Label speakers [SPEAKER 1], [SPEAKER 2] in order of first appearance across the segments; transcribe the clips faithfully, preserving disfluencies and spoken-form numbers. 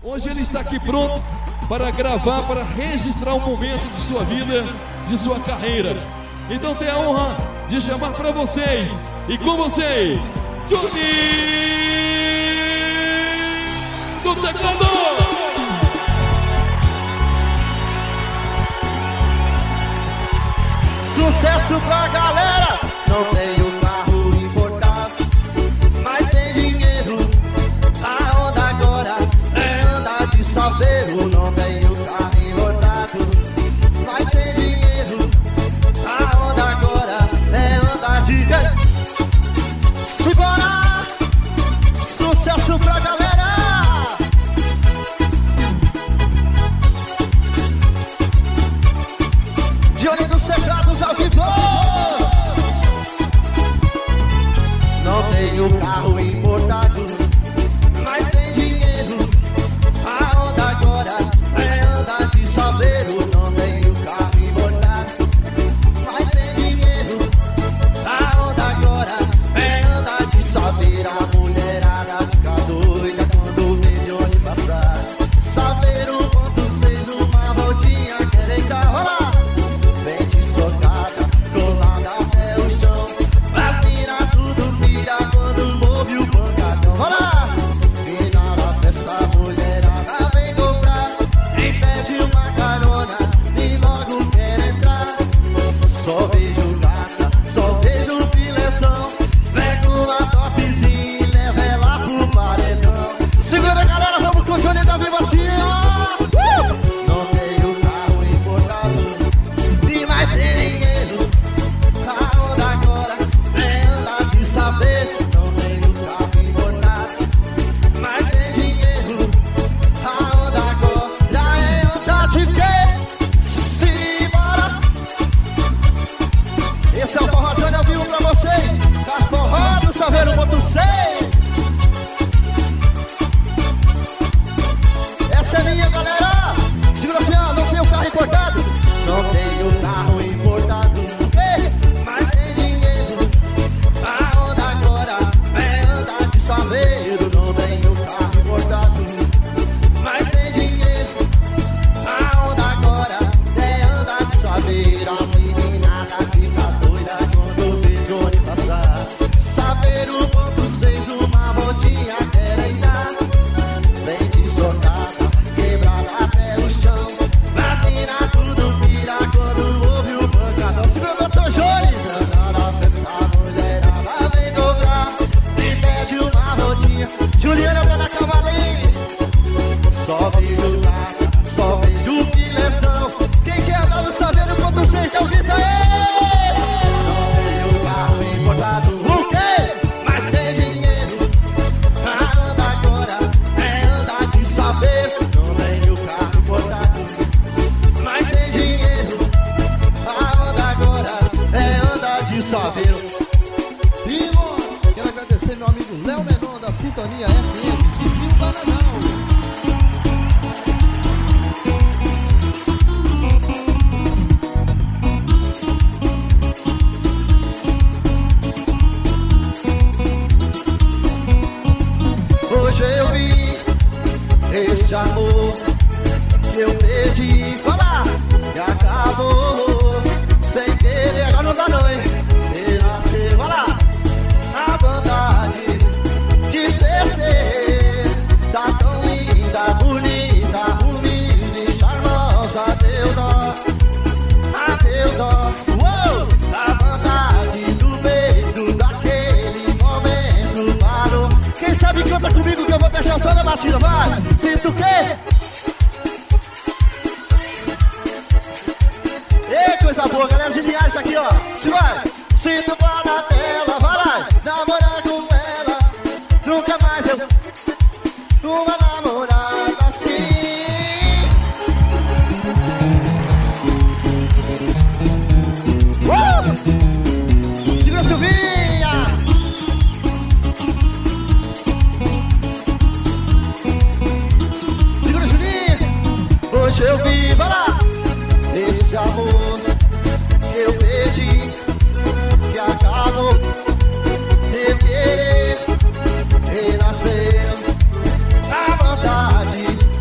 [SPEAKER 1] Hoje ele está aqui pronto para gravar, para registrar um momento de sua vida, de sua carreira. Então tenho a honra de chamar para vocês, e com vocês, Juninho do Teclado!
[SPEAKER 2] Sucesso pra galera! Não tenho carro importado, mas sem dinheiro. A onda agora é andar de saveiro. Não tenho carro importado, mas sem dinheiro. A onda agora é andar de... Simbora! Sucesso pra galera! Johnny dos Teclados ao vivo! Não tenho carro importado, mas tem dinheiro. A onda agora é andar de saveiro. Não tenho carro importado, mas tem dinheiro. A onda agora é andar de saveiro. A mulherada fica doida quando vê Johnny passar. Saveiro ponto seis, uma voltinha querem dar. Rola! Vem de socada, colada até o chão. Pra virar tudo, vira quando move o pancadão. Rola! Final da festa, a mulherada vem comprar. E pede uma carona e logo quer entrar. Só vejo gata, só vejo fileção. Pega uma topzinha e leva ela pro paredão. Segura galera, vamos com o Johnny da Viva assim, ó. Uh! Não tenho carro importado e mais tem dinheiro. A onda agora é andar de saber. Não tenho carro importado, mas tem dinheiro. A onda agora é andar de quê? Simbora! Esse é o Forró Johnny ao vivo pra vocês. Tá forró do Saveiro ponto seis. Essa é minha galera. Segura assim, ó, não tenho carro importado. Não tenho carro importado, ei, mas tem dinheiro. A onda agora é andar de saveiro. Não tenho carro importado, mas tem dinheiro. A onda agora é andar de saveiro. A meninada fica doida quando vê Johnny passar. Saveiro ponto seis, uma voltinha querem dar. Vem de socada, quebrada até o chão. Pra tirar tudo, vira quando ouve o pancadão. Segura o doutor Johnny. Na festa, a mulherada vem cobrar. E pede uma voltinha. Juliana tá na camarim. Só vejo gata, só vejo fileção. Quem quer andar no Saveiro ponto seis, então grita aí. Não tenho carro importado, o quê? Mas tem dinheiro. A onda agora é andar de saber. Não tenho carro importado, mas tem dinheiro. A onda agora é andar de saber. E bom, quero agradecer meu amigo Léo Menon da Sintonia F M e o Bananão. Hoje eu vi esse amor que eu perdi, fala, que acabou sem querer. Agora não dá não, hein? E nasceu, fala, a vontade de ser ser. Tá tão linda, bonita, humilde, charmosa. Deu dó, ah, deu dó. Uou! A vontade do beijo, daquele momento parou. Quem sabe canta comigo que eu vou deixar só na batida, vai! Sinto o quê? Ei, coisa boa, galera geniais aqui, ó. Se vai! Sinto pra na tela, vai lá! Namorar com ela, nunca mais eu uma namorada assim. Uh! Segura, Silvinha! Segura, Juninho! Hoje eu vi, vai lá! Esse amor que eu perdi, que acabou sem querer, renasceu. A vontade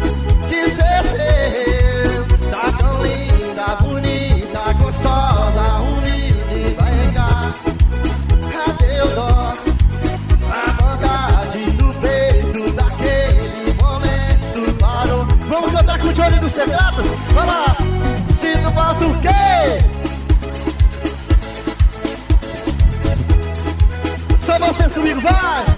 [SPEAKER 2] Johnny dos teclados. Vai lá, sinto falta o quê? Só vocês comigo, vai!